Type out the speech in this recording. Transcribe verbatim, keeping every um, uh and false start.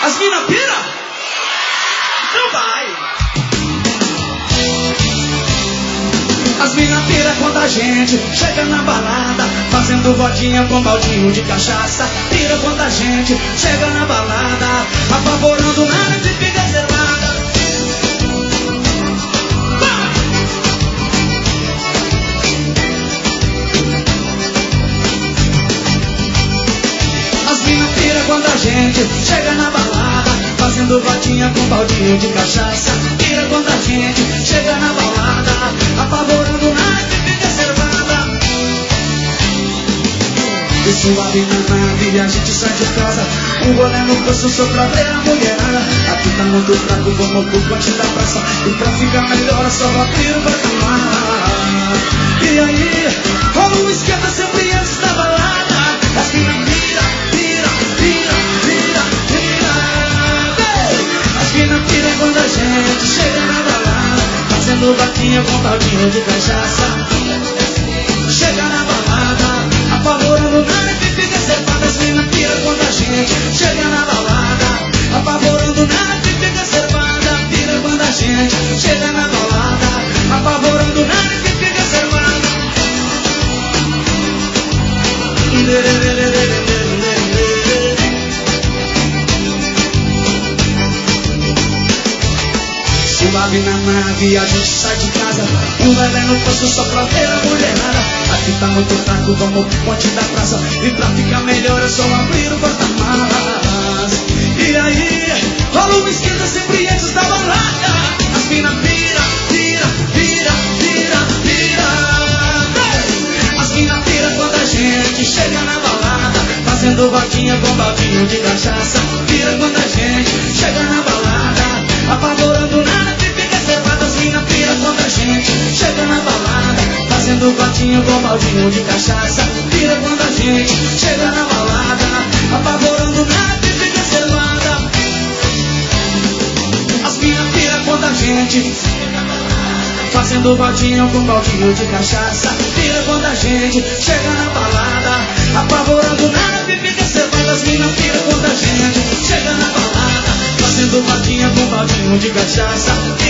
As mina pira? Então vai. As mina pira quando a gente chega na balada, fazendo rodinha com baldinho de cachaça. Pira quando a gente chega na balada, apavorando nada de fica reservada. As mina pira quando a gente chega na balada, fazendo rodinha com baldinho de cachaça. Pira quando a gente chega na balada, apavorando nada que fica reservada. E suave na nave a gente sai de casa, um rolê no poço só pra ver a mulherada. Aqui tá muito fraco, vamos pro ponte da praça, e pra ficar melhor é só abrir o patamar. E aí, rola um esquenta sempre antes da balada. As mina pira, pira, pira, pira, pira. As mina pira quando a gente chega na balada, fazendo vaquinha com baldinho de cachaça. Chega na balada, apavorando nada que fica reservada. As mina pira quando a gente chega na balada, apavorando nada que fica reservada. Pira quando a gente chega na balada, apavorando nada que fica reservada. Suave na nave a gente sai de casa, um leve no poço só pra ver a mulherada. Aqui tá muito fraco, vamos pro ponte da praça, e pra ficar melhor é só abrir o porta-malas. E aí, rola um esquenta sempre antes da balada. As mina pira, pira, pira, pira, pira. As mina pira quando a gente chega na balada, fazendo rodinha com baldinho de cachaça. Pira quando a gente chega na balada, apavorando nada que fica reservado. As mina pira quando a gente chega na balada, fazendo rodinha com baldinho de cachaça. Pira quando a gente chega na balada, apavorando nada que fica reservada. As mina pira quando a gente fazendo rodinha com baldinho de cachaça. Pira quando a gente chega na balada, apavorando nada que fica reservado. As mina pira quando a gente chega na balada, fazendo rodinha com baldinho de cachaça.